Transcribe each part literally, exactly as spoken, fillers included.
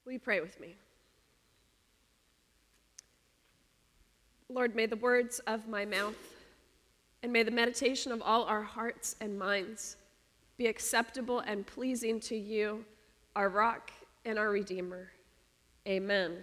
Will you pray with me? Lord, may the words of my mouth and may the meditation of all our hearts and minds be acceptable and pleasing to you, our rock and our Redeemer. Amen.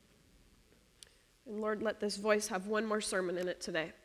And Lord, let this voice have one more sermon in it today.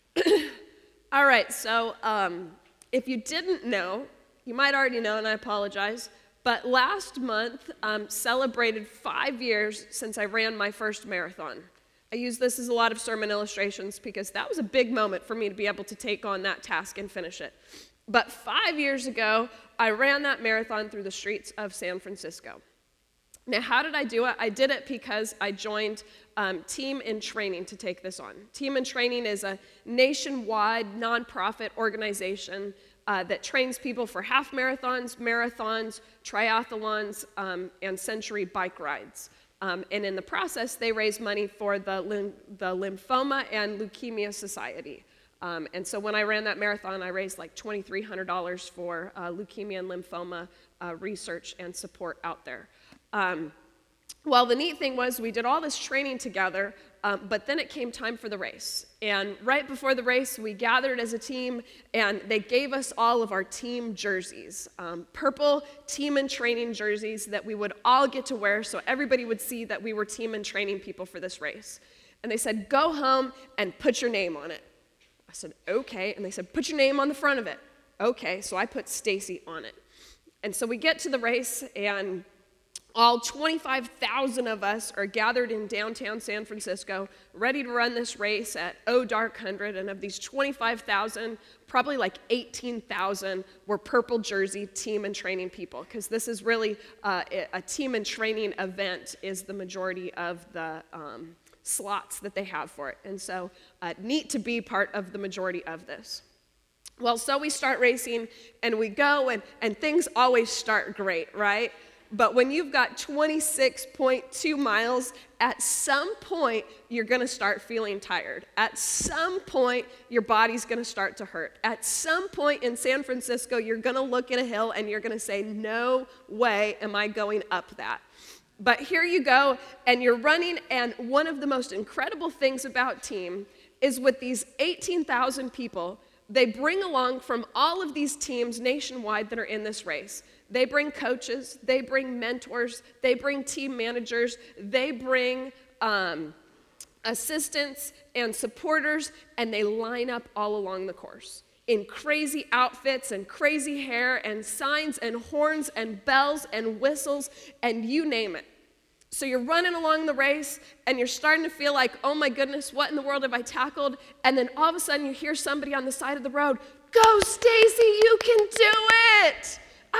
All right, so um, if you didn't know, you might already know, and I apologize, but last month um, celebrated five years since I ran my first marathon. I use this as a lot of sermon illustrations because that was a big moment for me to be able to take on that task and finish it. But five years ago, I ran that marathon through the streets of San Francisco. Now, how did I do it? I did it because I joined um, Team in Training to take this on. Team in Training is a nationwide nonprofit organization uh, that trains people for half marathons, marathons, triathlons, um, and century bike rides. Um, and in the process, they raise money for the, lim- the Lymphoma and Leukemia Society. Um, and so when I ran that marathon, I raised like two thousand three hundred dollars for uh, leukemia and lymphoma uh, research and support out there. Um, well, the neat thing was we did all this training together, um, but then it came time for the race. And right before the race, we gathered as a team, and they gave us all of our team jerseys, um, purple Team in Training jerseys that we would all get to wear so everybody would see that we were Team in Training people for this race. And they said, go home and put your name on it. I said, okay. And they said, put your name on the front of it. Okay, so I put Stacy on it. And so we get to the race, and all twenty-five thousand of us are gathered in downtown San Francisco, ready to run this race at oh dark hundred, and of these twenty-five thousand, probably like eighteen thousand were purple jersey Team in Training people, because this is really uh, a Team in Training event is the majority of the um, slots that they have for it. And so uh, neat to be part of the majority of this. Well, so we start racing, and we go, and, and things always start great, right? But when you've got twenty-six point two miles, at some point, you're going to start feeling tired. At some point, your body's going to start to hurt. At some point in San Francisco, you're going to look at a hill, and you're going to say, no way am I going up that. But here you go, and you're running, and one of the most incredible things about Team is with these eighteen thousand people, they bring along from all of these teams nationwide that are in this race. They bring coaches, they bring mentors, they bring team managers, they bring um, assistants and supporters, and they line up all along the course in crazy outfits and crazy hair and signs and horns and bells and whistles and you name it. So you're running along the race, and you're starting to feel like, oh my goodness, what in the world have I tackled? And then all of a sudden you hear somebody on the side of the road, go Stacy, you can do it!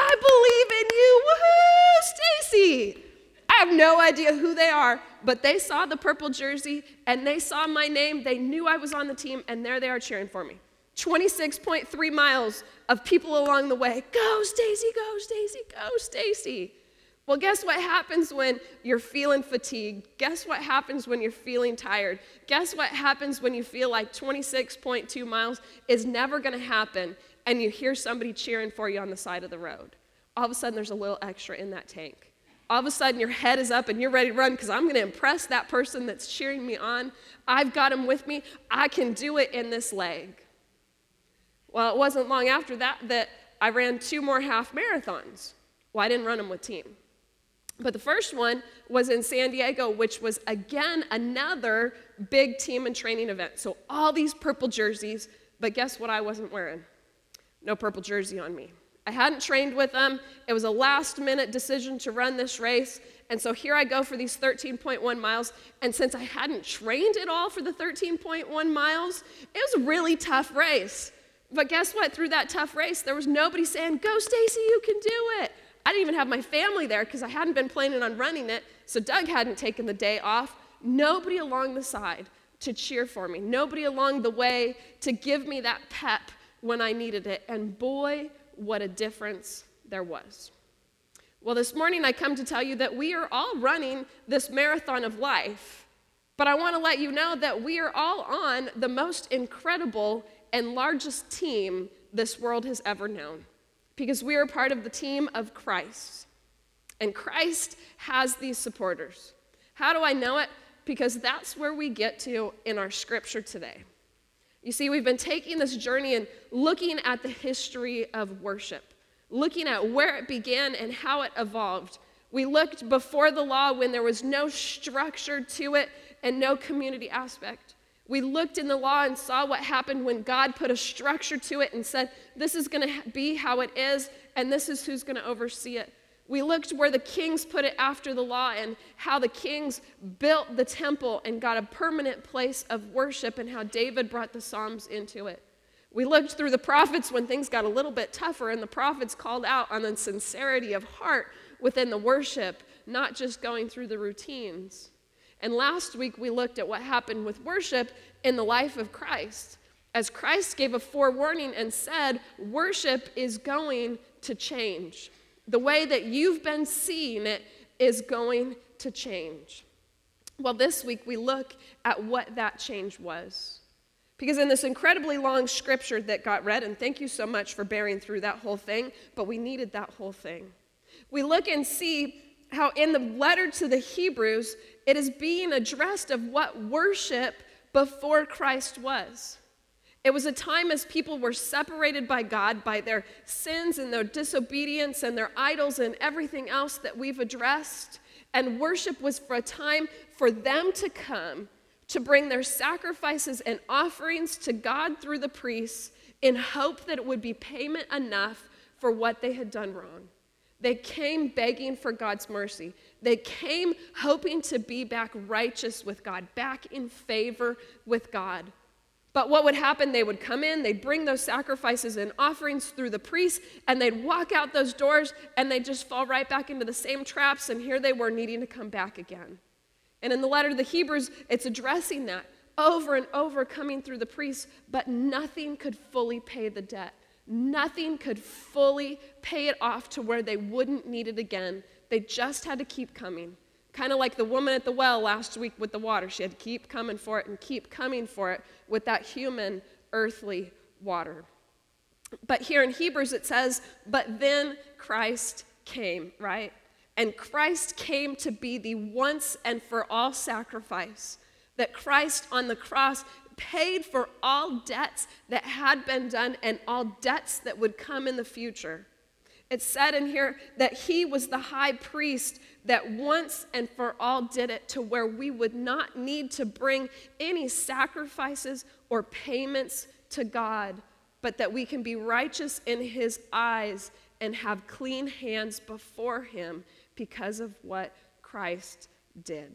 I believe in you, woohoo, Stacy! I have no idea who they are, but they saw the purple jersey, and they saw my name, they knew I was on the team, and there they are cheering for me. twenty-six point three miles of people along the way, go Stacy, go Stacy, go Stacy! Well, guess what happens when you're feeling fatigued? Guess what happens when you're feeling tired? Guess what happens when you feel like twenty-six point two miles is never going to happen, and you hear somebody cheering for you on the side of the road? All of a sudden, there's a little extra in that tank. All of a sudden, your head is up, and you're ready to run because I'm going to impress that person that's cheering me on. I've got him with me. I can do it in this leg. Well, it wasn't long after that that I ran two more half marathons. Well, I didn't run them with Team. But the first one was in San Diego, which was, again, another big Team in Training event. So all these purple jerseys, but guess what I wasn't wearing? No purple jersey on me. I hadn't trained with them. It was a last-minute decision to run this race. And so here I go for these thirteen point one miles. And since I hadn't trained at all for the thirteen point one miles, it was a really tough race. But guess what? Through that tough race, there was nobody saying, go, Stacy, you can do it. I didn't even have my family there because I hadn't been planning on running it, so Doug hadn't taken the day off. Nobody along the side to cheer for me. Nobody along the way to give me that pep when I needed it. And boy, what a difference there was. Well, this morning I come to tell you that we are all running this marathon of life, but I want to let you know that we are all on the most incredible and largest team this world has ever known. Because we are part of the team of Christ. And Christ has these supporters. How do I know it? Because that's where we get to in our scripture today. You see, we've been taking this journey and looking at the history of worship, looking at where it began and how it evolved. We looked before the law when there was no structure to it and no community aspect. We looked in the law and saw what happened when God put a structure to it and said, this is going to be how it is, and this is who's going to oversee it. We looked where the kings put it after the law and how the kings built the temple and got a permanent place of worship and how David brought the Psalms into it. We looked through the prophets when things got a little bit tougher and the prophets called out on the sincerity of heart within the worship, not just going through the routines. And last week we looked at what happened with worship in the life of Christ, as Christ gave a forewarning and said, worship is going to change. The way that you've been seeing it is going to change. Well, this week we look at what that change was. Because in this incredibly long scripture that got read, and thank you so much for bearing through that whole thing, but we needed that whole thing. We look and see how in the letter to the Hebrews, it is being addressed of what worship before Christ was. It was a time as people were separated by God by their sins and their disobedience and their idols and everything else that we've addressed. And worship was for a time for them to come to bring their sacrifices and offerings to God through the priests in hope that it would be payment enough for what they had done wrong. They came begging for God's mercy. They came hoping to be back righteous with God, back in favor with God. But what would happen, they would come in, they'd bring those sacrifices and offerings through the priests, and they'd walk out those doors, and they'd just fall right back into the same traps, and here they were needing to come back again. And in the letter to the Hebrews, it's addressing that over and over, coming through the priests, but nothing could fully pay the debt. Nothing could fully pay it off to where they wouldn't need it again. They just had to keep coming. Kind of like the woman at the well last week with the water. She had to keep coming for it and keep coming for it with that human, earthly water. But here in Hebrews it says, but then Christ came, right? And Christ came to be the once and for all sacrifice. That Christ on the cross paid for all debts that had been done and all debts that would come in the future. It's said in here that he was the high priest that once and for all did it to where we would not need to bring any sacrifices or payments to God, but that we can be righteous in his eyes and have clean hands before him because of what Christ did.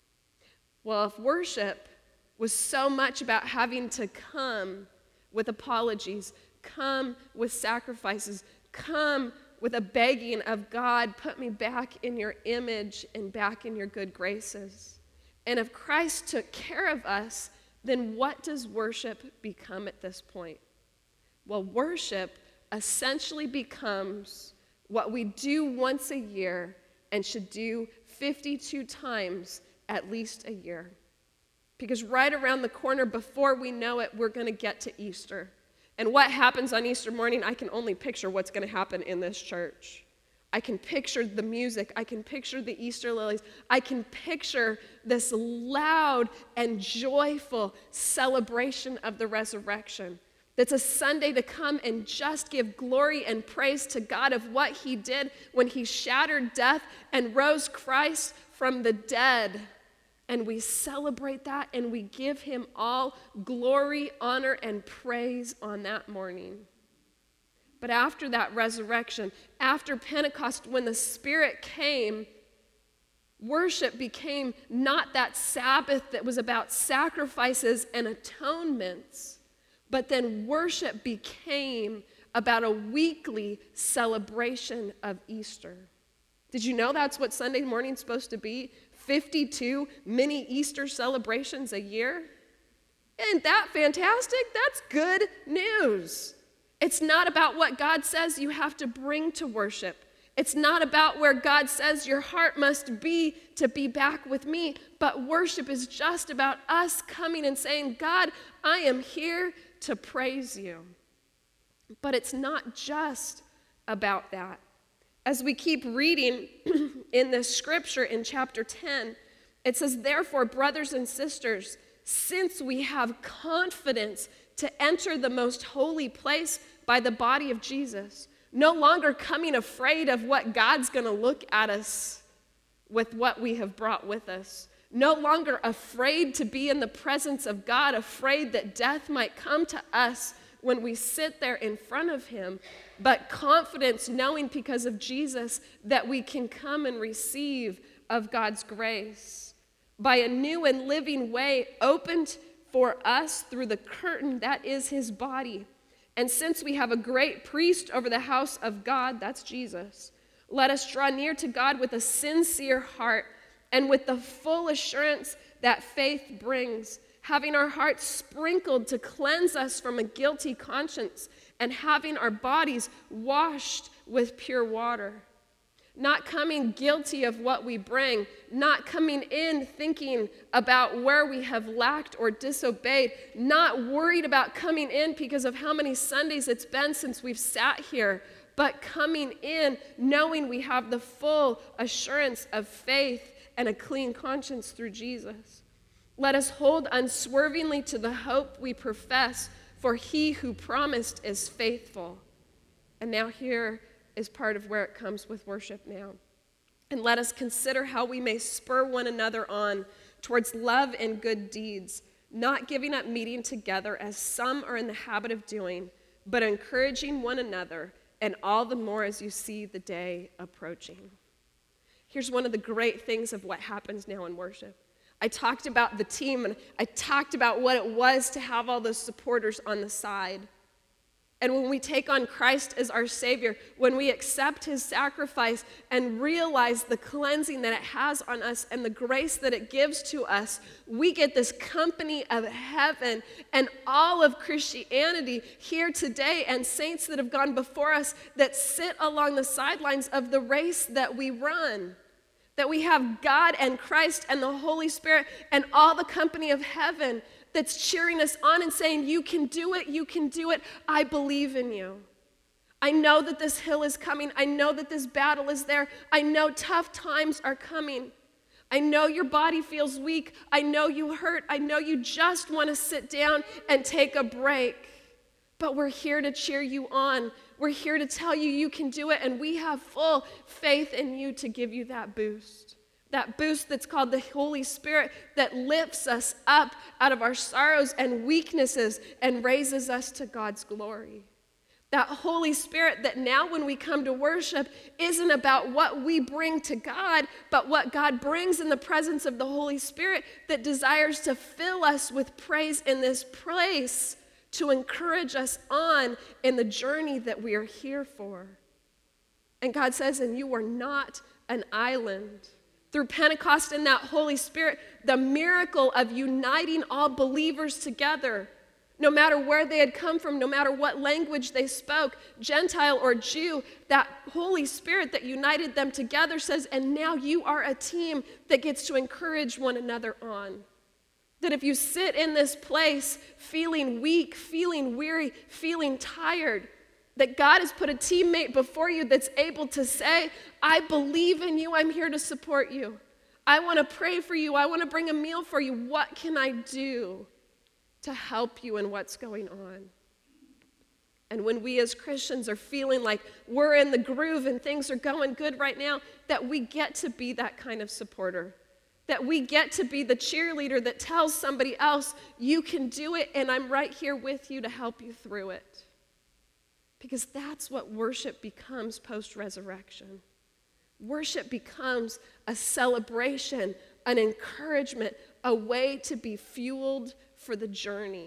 Well, if worship was so much about having to come with apologies, come with sacrifices, come with a begging of God, put me back in your image and back in your good graces. And if Christ took care of us, then what does worship become at this point? Well, worship essentially becomes what we do once a year and should do fifty-two times at least a year. Because right around the corner, before we know it, we're going to get to Easter. And what happens on Easter morning, I can only picture what's going to happen in this church. I can picture the music. I can picture the Easter lilies. I can picture this loud and joyful celebration of the resurrection. That's a Sunday to come and just give glory and praise to God of what he did when he shattered death and rose Christ from the dead. And we celebrate that and we give him all glory, honor, and praise on that morning. But after that resurrection, after Pentecost, when the Spirit came, worship became not that Sabbath that was about sacrifices and atonements, but then worship became about a weekly celebration of Easter. Did you know that's what Sunday morning's supposed to be? fifty-two mini Easter celebrations a year? Isn't that fantastic? That's good news. It's not about what God says you have to bring to worship. It's not about where God says your heart must be to be back with me, but worship is just about us coming and saying, God, I am here to praise you. But it's not just about that. As we keep reading in this scripture in chapter ten, it says, therefore, brothers and sisters, since we have confidence to enter the most holy place by the body of Jesus, no longer coming afraid of what God's going to look at us with what we have brought with us, no longer afraid to be in the presence of God, afraid that death might come to us when we sit there in front of him, but confidence knowing because of Jesus that we can come and receive of God's grace by a new and living way opened for us through the curtain that is his body. And since we have a great priest over the house of God, that's Jesus, let us draw near to God with a sincere heart and with the full assurance that faith brings, having our hearts sprinkled to cleanse us from a guilty conscience and having our bodies washed with pure water. Not coming guilty of what we bring, not coming in thinking about where we have lacked or disobeyed, not worried about coming in because of how many Sundays it's been since we've sat here, but coming in knowing we have the full assurance of faith and a clean conscience through Jesus. Let us hold unswervingly to the hope we profess, for he who promised is faithful. And now here is part of where it comes with worship now. And let us consider how we may spur one another on towards love and good deeds, not giving up meeting together as some are in the habit of doing, but encouraging one another, and all the more as you see the day approaching. Here's one of the great things of what happens now in worship. I talked about the team, and I talked about what it was to have all those supporters on the side. And when we take on Christ as our Savior, when we accept his sacrifice and realize the cleansing that it has on us and the grace that it gives to us, we get this company of heaven and all of Christianity here today and saints that have gone before us that sit along the sidelines of the race that we run. That we have God and Christ and the Holy Spirit and all the company of heaven that's cheering us on and saying, you can do it, you can do it, I believe in you. I know that this hill is coming. I know that this battle is there. I know tough times are coming. I know your body feels weak. I know you hurt. I know you just want to sit down and take a break. But we're here to cheer you on. We're here to tell you you can do it, and we have full faith in you to give you that boost. That boost that's called the Holy Spirit that lifts us up out of our sorrows and weaknesses and raises us to God's glory. That Holy Spirit that now when we come to worship isn't about what we bring to God, but what God brings in the presence of the Holy Spirit that desires to fill us with praise in this place to encourage us on in the journey that we are here for. And God says, and you are not an island. Through Pentecost and that Holy Spirit, the miracle of uniting all believers together, no matter where they had come from, no matter what language they spoke, Gentile or Jew, that Holy Spirit that united them together says, and now you are a team that gets to encourage one another on. That if you sit in this place feeling weak, feeling weary, feeling tired, that God has put a teammate before you that's able to say, I believe in you, I'm here to support you. I want to pray for you, I want to bring a meal for you. What can I do to help you in what's going on? And when we as Christians are feeling like we're in the groove and things are going good right now, that we get to be that kind of supporter. That we get to be the cheerleader that tells somebody else, you can do it, and I'm right here with you to help you through it. Because that's what worship becomes post-resurrection. Worship becomes a celebration, an encouragement, a way to be fueled for the journey.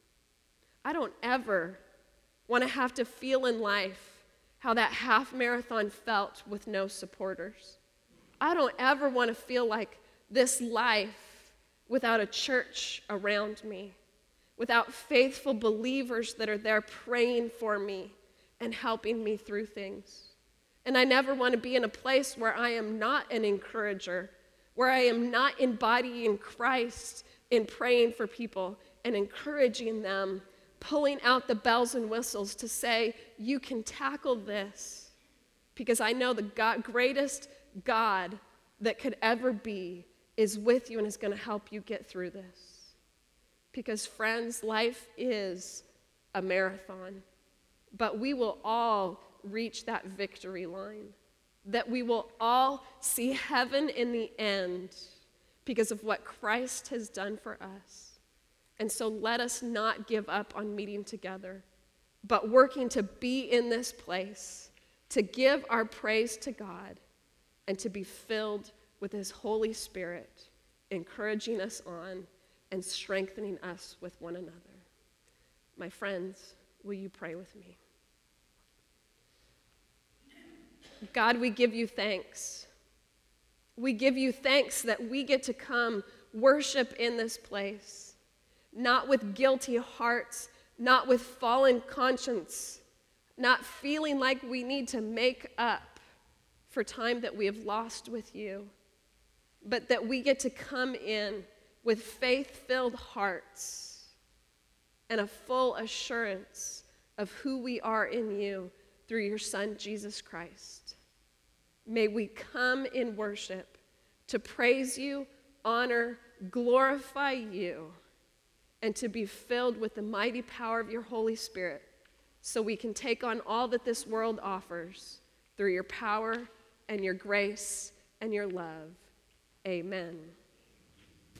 I don't ever want to have to feel in life how that half marathon felt with no supporters. I don't ever want to feel like this life without a church around me, without faithful believers that are there praying for me and helping me through things. And I never want to be in a place where I am not an encourager, where I am not embodying Christ in praying for people and encouraging them, pulling out the bells and whistles to say, you can tackle this. because I know the God, greatest God that could ever be is with you and is going to help you get through this. Because, friends, life is a marathon, but we will all reach that victory line, that we will all see heaven in the end because of what Christ has done for us. And so let us not give up on meeting together, but working to be in this place, to give our praise to God, and to be filled with his Holy Spirit, encouraging us on and strengthening us with one another. My friends, will you pray with me? God, we give you thanks. We give you thanks that we get to come worship in this place, not with guilty hearts, not with fallen conscience, not feeling like we need to make up for time that we have lost with you, but that we get to come in with faith-filled hearts and a full assurance of who we are in you through your Son, Jesus Christ. May we come in worship to praise you, honor, glorify you, and to be filled with the mighty power of your Holy Spirit so we can take on all that this world offers through your power and your grace and your love. Amen.